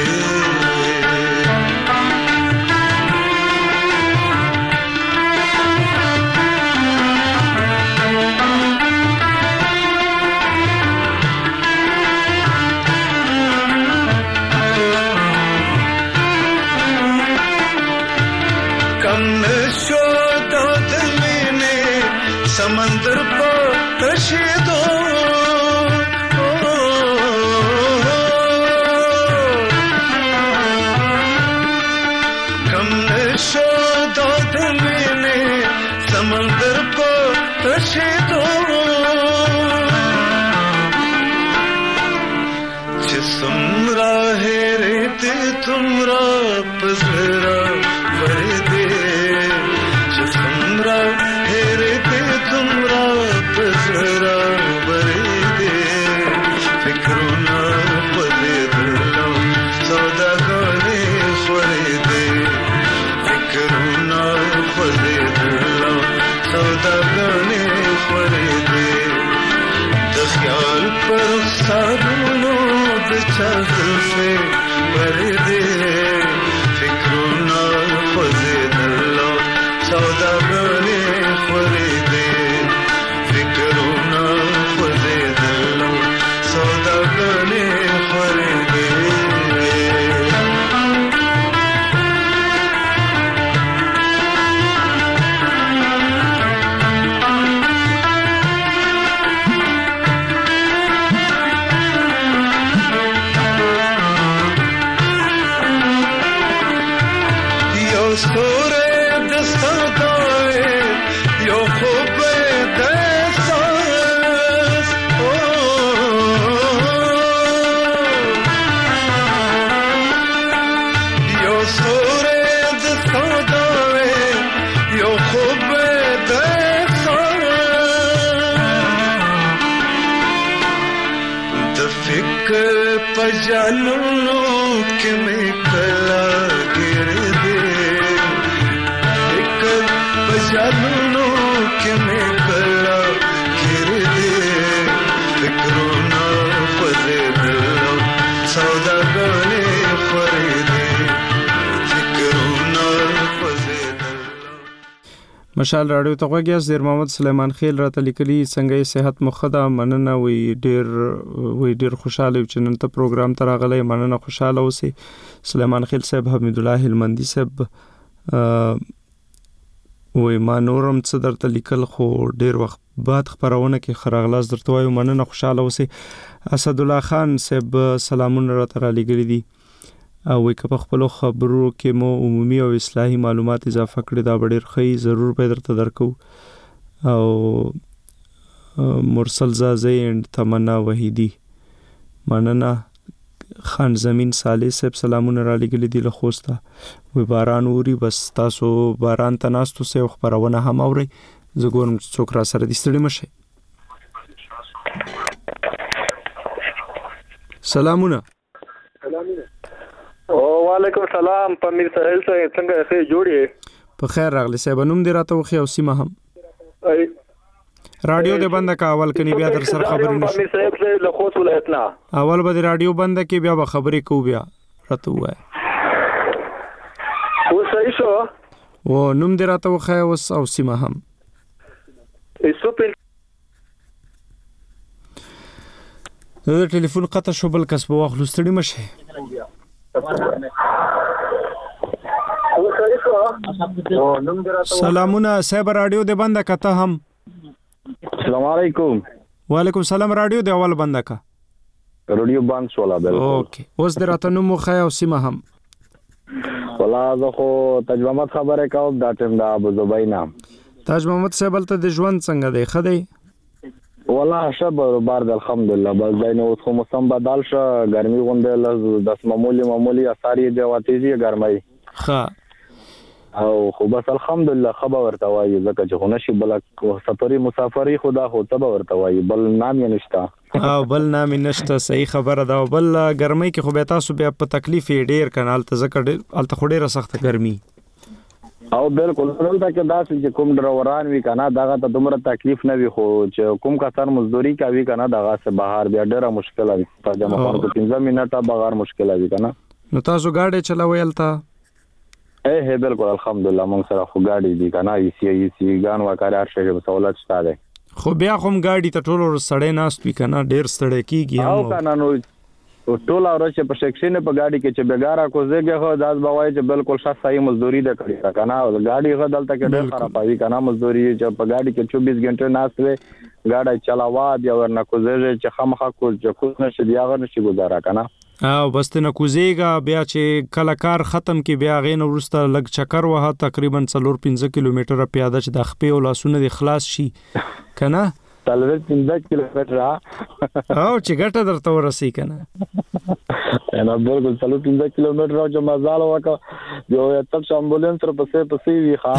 समंदर पर तशीदो कम नशो दौद मैंने समंदर पर तशीदो जिस्म राहे रेते तुमरा पजरा भरे दे. जिस्म राहे रेते तुमरा पजरा भरे दे. फिक्रोना पदे दिलो सौदागाने खोरे दे. फिक्रोना पदे दिलो सौदागाने खोरे दे. दख्याल पर सारूनो दचा जुल्फे भरे दे. फिक्रोना पदे दिलो सौदागाने खोरे दे. फिक्रोना पदे दिलो सौदागाने खोरे दे. पजालूनो के में कला गिर दे. एक पजालूनो के में कला गिर दे. फिक्रोना पदे दिलो سوداګانې خورېدې فکرونه خوځېدل. مشال راډیو ته غوږ یاست. زیر محمد سلیمان خیل راته لیکلي څنګه یې صحت مخدا مننه وی ډیر وی ډیر خوشاله چې نن ته پروګرام ته راغلی مننه خوشاله اوسې. سلیمان خیل صاحب حمید الله هلمندي صاحب وی ما نورم څه درته لیکل خو ډیر وخت بعد خبرونه کې خراغلاس درته وایو مننه خوشاله اوسې. اسد الله خان صاحب سلامونه راته را لګري دي او وی که په خپل خبرو کې مو عمومي او اصلاحي معلومات اضافه کړي دا ډیر ښه ضرور به درته درکو. او مرسل زازی اند تمنا وحیدی مننه. خان زمین صالح صاحب سلامونه را لګلي دي له خوسته وی باران اوري بس تاسو باران ته ناستو سه خبرونه هم اوري زه ګورم څوک را سره دي ستړي مشه. سلامونه. او وعلیکم السلام پمیر سهیل صاحب څنګه ښه جوړی په خیر راغلی صاحب نوم دې راته وخی او سیمه هم رادیو دې بند کا اول کني بیا در سره خبرې نشو پمیر صاحب له لخوت ولایتنا اول به رادیو بند کې بیا به خبرې کو بیا راته وای او صحیح شو و نوم دې راته وخی او سیمه هم سپین دا ټلیفون قطع شو بل کس په واخلو ستړي مشه. سلامونه صاحب رادیو دې بند کته هم. السلام علیکم. وعلیکم السلام رادیو دې اول بند کا رادیو بند شولا بالکل. اوکې اوس دې راته نوم خو او سیمه هم ولا زه خو تاج محمد خبره کوم دا ټیم دا ابو زبینا. تاج محمد صاحب ته د ژوند څنګه دی خدای والله شب بار الحمدلله بس داینه اوس خو موسم بدل شو ګرمي غونډه لز د معمولی معمولی اثاري جواتیزي ګرمای ها او خو بس الحمدلله خبر ورته وایي ځکه چې نشي بل سفري مسافري خدا خو تبه ورته وایي بل نام یې نشته او بل نام نشته. صحیح خبره ده. بل ګرمۍ کې خو به تاسو بیا په تکلیف ډیر کنال ته ځکه الته خو ډیره سخت ګرمي او بالکل دلته کې داسې چې کوم ډروران وی کنه داغه ته دومره تکلیف نه وي خو چې کوم کسان مزدوري کوي کنه داغه سه بهر بیا ډیره مشکل وي ترجمه کول په پنځه منټه بغیر مشکل وي کنه. نو تاسو گاډي چلوي الته اے هه بالکل الحمدلله مونږ سره خو گاډي دي کنه ای سی ای سی ګان وکړ هر شی په سہولت شته ده خو بیا کوم گاډي ته ټولو سړې ناس وی کنه ډیر سړې کیږي او کنه نو ټول اورچ په سیکشن په گاډي کې چې بیګارا کوزيږي خو داس بوای چې بالکل شخص صحیح مزدوري ده کړی کنه گاډي غو دلته کې ډېر خرابوي کنه مزدوري چې په گاډي کې چوبیس غنټه ناشته گاډي چلاوا بیا ورنه کوزيږي چې خامخا کو چې کو نشي بیا غو نشي گزاره کنه او بس ته نه کوزيګا بیا چې کله کار ختم کې بیا غین ورسته لګ چکر وه تقریبا څلور پنځه کیلومتره پیاده چې د خپې او لاسونه د خلاص شي کنه تلور پنځه کیلومتره او چې ګټه درته ورسې کنه انا بالکل تلور پنځه کیلومتره او چې مزال وکړه یو تک امبولانس تر پسې پسې وی ښه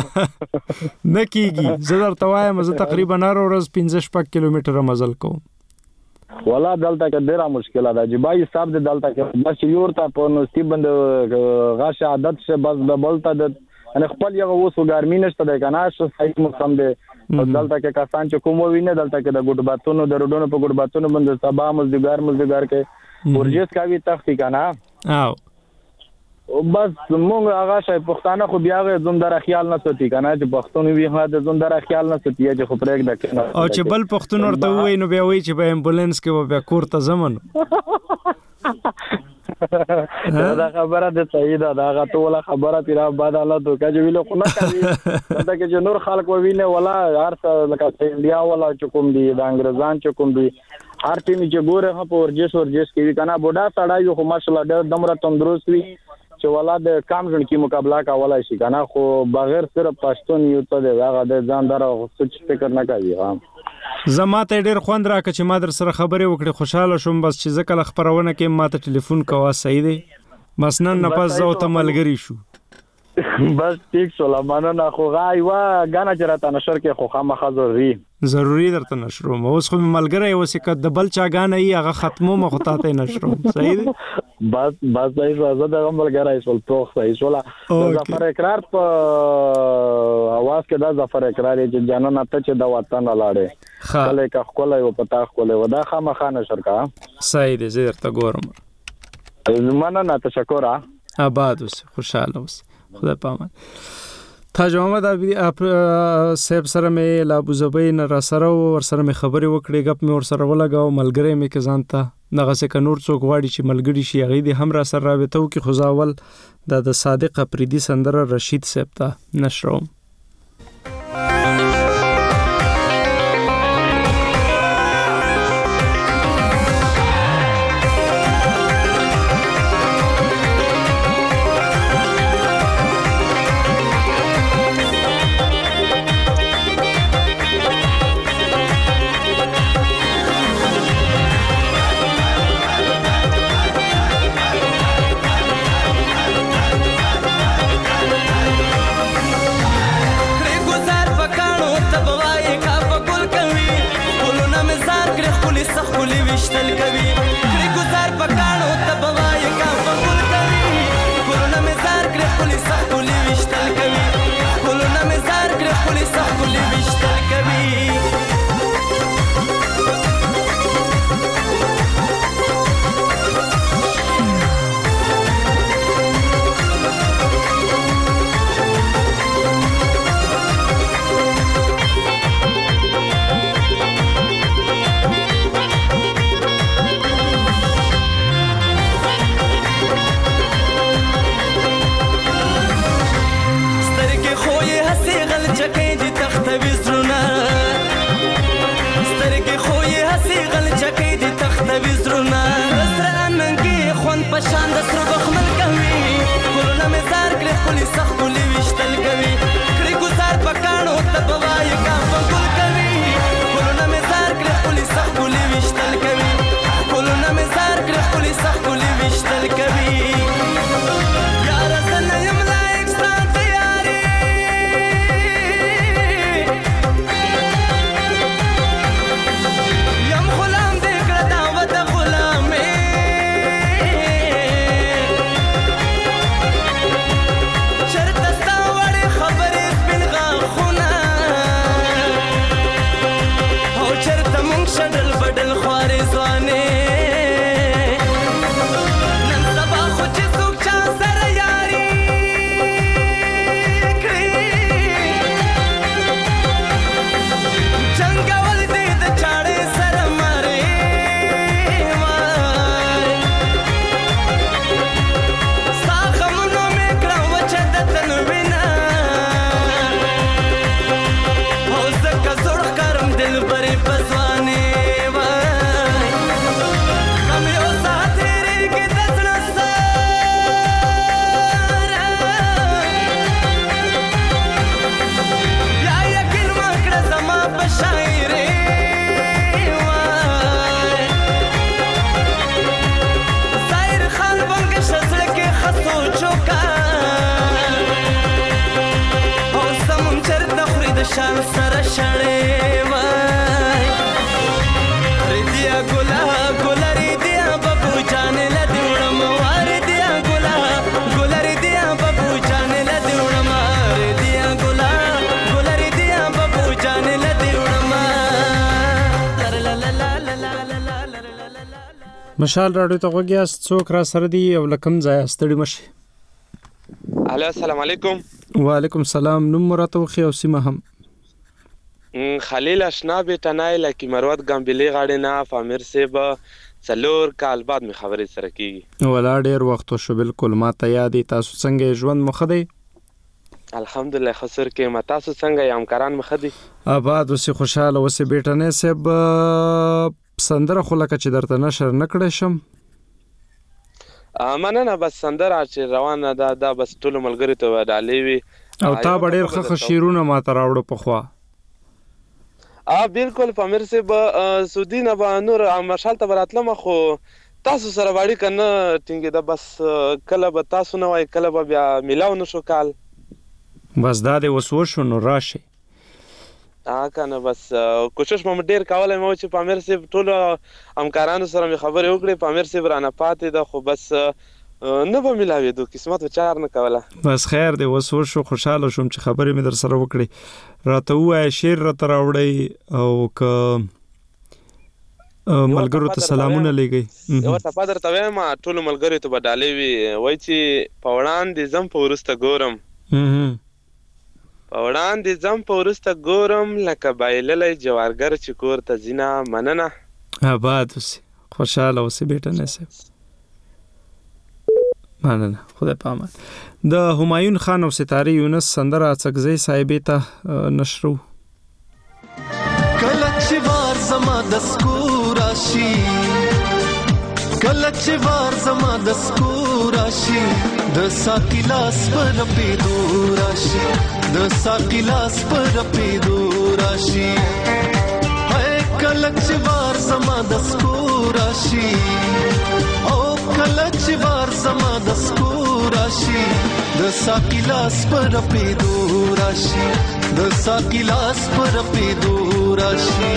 نکیږي زه درته وایم زه تقریبا هر ورځ پنځه شپږ کیلومتره مزل کوم ولا دلته کې ډیره مشکله ده چې بای صاحب د دلته کې بس یور ته په نوستي بند غاښ عادت شه بس د بلته د ان خپل یو وسو ګرمي نشته ده کنه شو صحیح مقام ده دلته کې کسان چې کوم وینه دلته کې د ګډ باتونو د روډونو په ګډ باتونو باندې سبا مزدګار مزدګار کې ورجس کاوي تختی کنه او بس مونږ هغه شای پښتانه خو بیا غو زوندره خیال نه ساتي کنه چې پښتون وی هغه د زوندره خیال نه ساتي چې خو پرېګ د کنه او چې بل پښتون ورته وای نو بیا وای چې په امبولانس کې بیا کور ته زمن دا خبره ده صحیح ده دا غټوله خبره پیرا بعد الله تو کجه ویلو خو نه کوي دا کې چې نور خلک وینه ولا هر څه لکه انډیا ولا چې کوم دي د انګريزان چې کوم دي هر ټیم چې ګوره په ورجس ورجس کې کنه بوډا سړی خو ماشاءالله ډېر دمره تندرست وي چې ولا د کام ژوند کې مقابله کولای شي کنه خو بغیر صرف پښتون یو ته دی هغه د ځان درو څه فکر نه کوي ها زما ته ډېر خوند راکړه چې ما در سره خبرې وکړې خوشاله شوم بس چې ځکه خبرونه کې ما ته ټلیفون کوه صحیح دی بس نن نه پس زه ته ملګری شو بس ټیک شو لمانه نه خو غای وا غانا چرته نشر کې خو خامخا ضروري ضروري درته نشرو مو اوس خو ملګری اوس کې د بل چا غانا ای هغه ختمو مخ ته ته نشرو صحیح دی بس بس ای زه د ملګری سول پروخ صحیح شولا ظفر اقرار په اواز کې دا ظفر اقرار چې جانو نه ته چې د وطن لاړې خلک خپل یو پتا خپل ودا خامخا نشر کا صحیح دی زه درته ګورم مننه تشکر. آباد اوسه، خوشاله اوسه، خدا پامان. تاج محمد صاحب سره مې له ابوظبي نه را سره ور سره مې خبرې وکړې، ګپ مې ور سره ولګاو، ملګری مې که ځان ته دغسې که نور څوک غواړي چې ملګري شي هغوی دې هم را سره رابطه وکړي. خو زه اول دا د صادق اپریدي سندره رشید صاحب ته نشروم. مشال راډیو ته غوږیاست، څوک را سره دی او له کوم ځایه ستړي مشي؟ الو السلام علیکم. وعلیکم السلام. نوم مو راته وښیه او سیمه هم. خلیل اشنا بیټنای لکه مروت ګامبلي غاړې نه فامیر صاحب څلور کال بعد مې خبرې سره کېږي. ولا ډېر وخت وشو، بالکل ما ته یاد دی. تاسو څنګه ژوند مو ښه دی؟ الحمدلله خسر کې ما تاسو څنګه یې همکاران مو ښه دي؟ آباد اوسې، خوشحاله اوسې. بیټنای صاحب سندره خو لکه چې درته نشر نه کړی شم. مننه، بس سندره چې روانه ده دا بس ټولو ملګرو ته ډالۍ وي او تا به ډېر ښه ښه شعرونه ماته راوړه پخوا. ا بالکل پامیر صاحب سودی نه به نور مشال ته براتلم، خو تاسو سره واړی کنه ټینګه ده، بس کله به تاسو نه وای کله به بیا میلاو نشو کال. بس دا دې وسو شو نو راشي. ا کنه بس کوشش مې ډیر کولای مو چې پامیر صاحب ټول همکارانو سره مې خبرې وکړې، پامیر صاحب رانه پاتې ده، خو بس نه به ملاوي دوه قسمت چار نه کوله. بس خیر دی، وسو شو، خوشاله شوم چې خبرې مې در سره وکړې. راته وای شعر راته راوړی او که ملګرو ته سلامونه لېږئ. یو ټپه درته وایم ټولو ملګرو ته به ډالۍ وي، وایي چې په وړاندې ځم په وروسته ګورم، په وړاندې ځم په وروسته ګورم، لکه بایللی جوارګر چې کور ته ځینه مننه. آباد اوسې، خوشحاله اوسې بیټه نصیب. مننه، خدای په امان. د همایون خان او ستاره یونس سندره څکزی صاحبې ته نشرو. کله چې وار زما د سکو راشي، کله چې وار زما د سکو راشي، د ساقي لاس پر پیدو راشي، د ساقي لاس پر پیدو راشي، کله چې وار زما د سکو راشي، او کله چې وار زما د سکو راشي، د ساقي لاس پر پیدو راشي، د ساقي لاس پر پیدو راشي.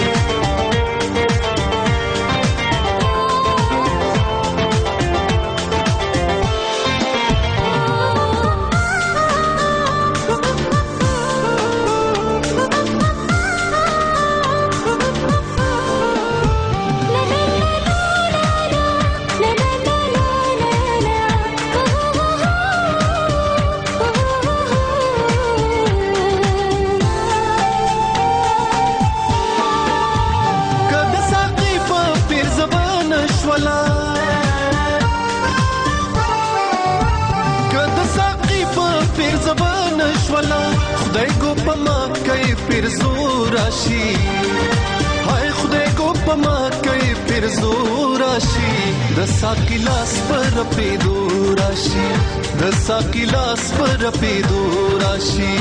خدای کو پما کوي پیر زور راشي، هاي خدای کو پما کوي پیر زور راشي، د ساقي لاس پر پیدو راشي، د ساقي لاس پر پیدو راشي.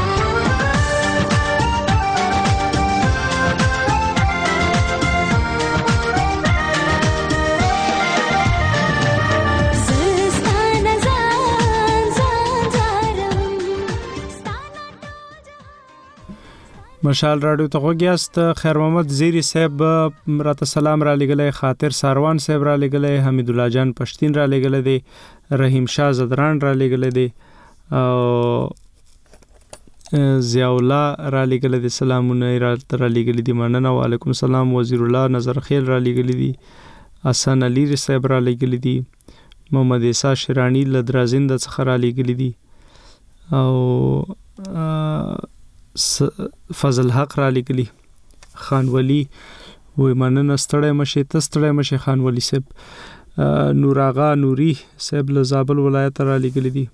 مشال رادیو ته غوږیاست. خیر محمد زیری صاحب راته سلام را لګلې، خاطر ساروان صاحب را لګلې، حمید الله جان پښتین را لګلې دي، رحیم شاه زدران را لګلې دي، او ضیاء الله را لګلې دي، سلامونه را تر لګلې دي، مننه. وعلیکم السلام. وزیر الله نظر خیل را لګلې دي، حسن علي صاحب را لګلې دي، محمد عیسی شیرانی لدرازند څخه را لګلې دي، او فضل حق را لګلی. خان ولی وې مننه، ستړی مشه ته ستړی مشه خان ولی صاحب. نور آغا نوري صاحب له زابل ولایت را لګلی دي،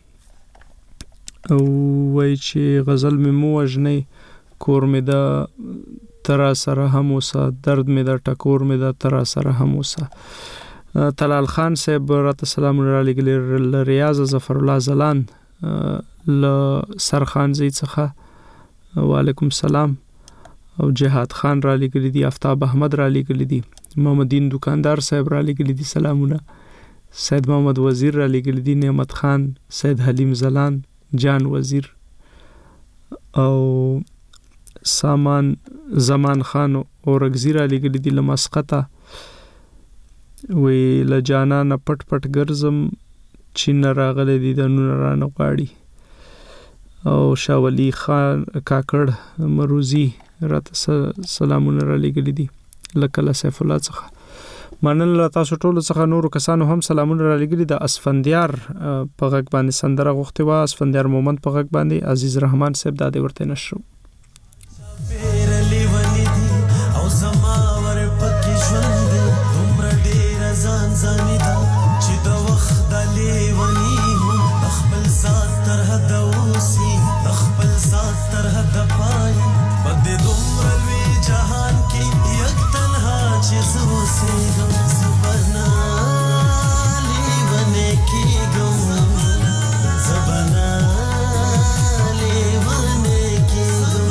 او وای چې غزل مې مو وجنې کور مې دا ترا سره هم اوسه، درد مې دا ټکور مې دا ترا سره هم اوسه. طلال خان صاحب راته سلام را لګلی، ریاض ظفر الله زلان ل سرخان زی څخه وعلیکم السلام. او جهاد خان را لګلی دي، آفتاب احمد را لګلی دي، محمدین دکاندار صاحب را لګلی دي، سلامونه. سید محمد وزیر را لګلی دي، نعمت خان، سید حلیم زلان، جان وزیر، او سامان زمان خان اورګزی را لګلی دي لمسقطه. وی لجانا نه پټ پټ ګرځم چین راغلی دي د نور رانه غاړي. او شاولی خان کاکړ مروزی راته سلامونه را لګلی دي، لکه سیف الله څخه مننه. تاسو ټول څخه نور کسانو هم سلامونه را لګلی. د اسفندیار په غږ باندې سندره غوښتې وه، اسفندیار مومند په غږ باندې عزیز رحمان صاحب دا دې ورته نشرو. او زما ور پکې ژوند دومره ډېره ځان ځاني ده چې د وخت د لیوني خپل ذات تر حد اوسي، خپل ذات تر حد پای په دې دومره لوی جهان کې یک تنها چې زه اوسېږم، زه به نه لیونی کېږم، زه به نه لیونی کېږم.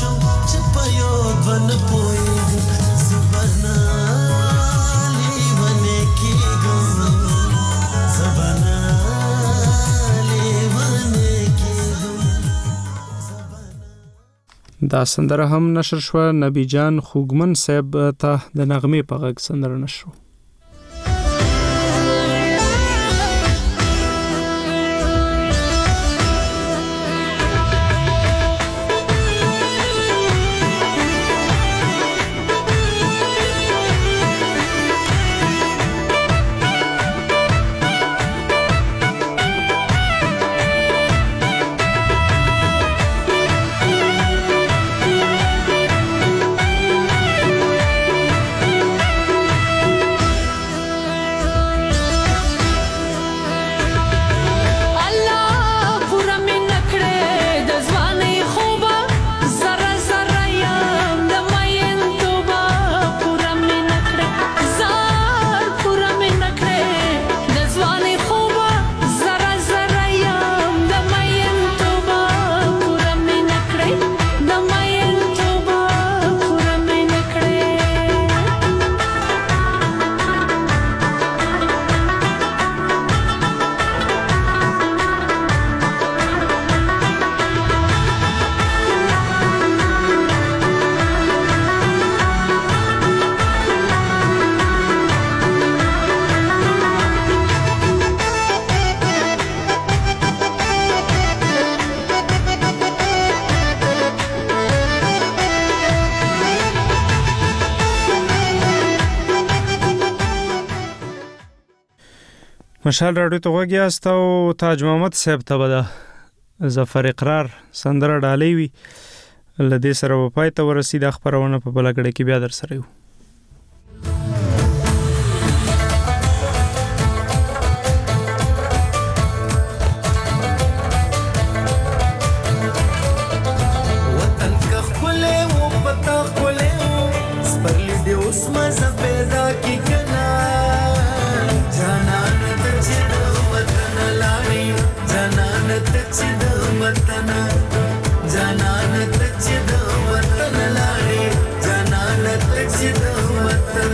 شم چې په یو ون پوهېږم زبنا لیونې کېږم زبنا لیونې کېږم. دا سندره هم نشر شوه. نبی جان خوږمن صاحب ته د نغمې په غږ سندره نشر شوه. مشال راډیو ته غوږ یاست او تاج محمد صاحب ته به د ظفر اقرار سندره ډالۍ وي. له دې سره به پای ته ورسي. دا خپرونه په بله ګړۍ کې بیا در سره یو. وطن که ښکلی و پتا ښکلی و سپرلی دې اوس مزه پیدا کړي که نه جانان ته چې د وطن لاړې جانان ته چې د وطن جانان ته چې د وطن لاړې جانان ته چې د وطن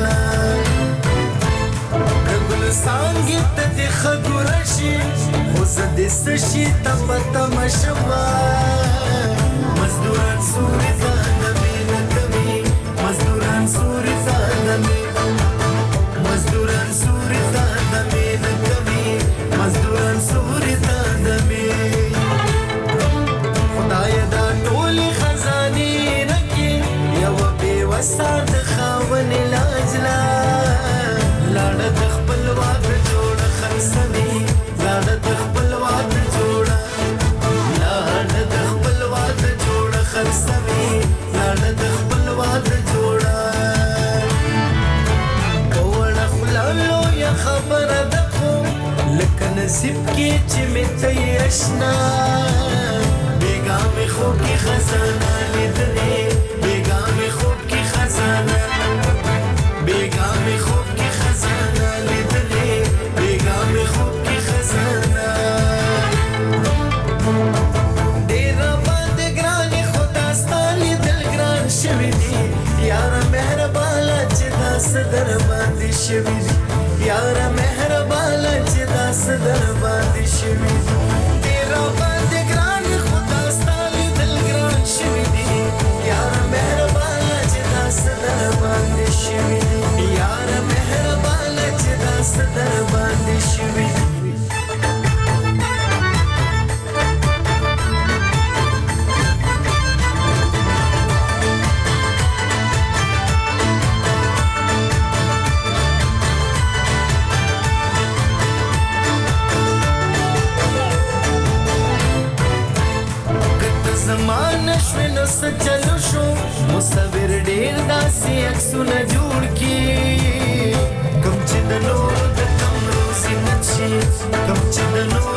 د ګلستانګې ته دې ښه ګوره شي خو زه دې څه شي ته په تمه شمه مزدوران سوري ځانمې نه کوي مزدوران سوري ځانمې مزدوران سوري ځانمې نه کوي مزدوران سوري ځانمې خدای دا ټولې خزانې رکې یوه بېوسه د خاونې لاجله لاړه د خپل واده جوړه خرڅوي لاړه د خپل واده جوړه لاړه د خپل واده جوړه خرڅوي لاړه د خپل واده جوړه وړه خوله لویه خبره ده خو لکه نصیب کې چې مې ته یې اشنا بېګا مې خوب کې خزانه لیدلې بېګا مې خوب کې خزانه بېګا مې خوب کې خزانه لیدلې بېګا مې خوب کې خزانه ډېره باندې ګرانې خو دا ستا لیدل ګران شوي دي یاره مهربانه چې دا څه در باندې شوي دي یاره مهربانه چې دا څه در باندې شوي دي ډېره باندې ګرانې خو دا ستا لیدل ګران شوي دي یاره مهربانه چې دا څه در باندې شوي دي یاره مهربانه چې دا څه در باندې شوي دي زمانه شوې نو څه چلو شو مصور ډېر داسې عکسونه جوړ کړي کوم چې د نورو د کم روزي نت شي کوم چې د نورو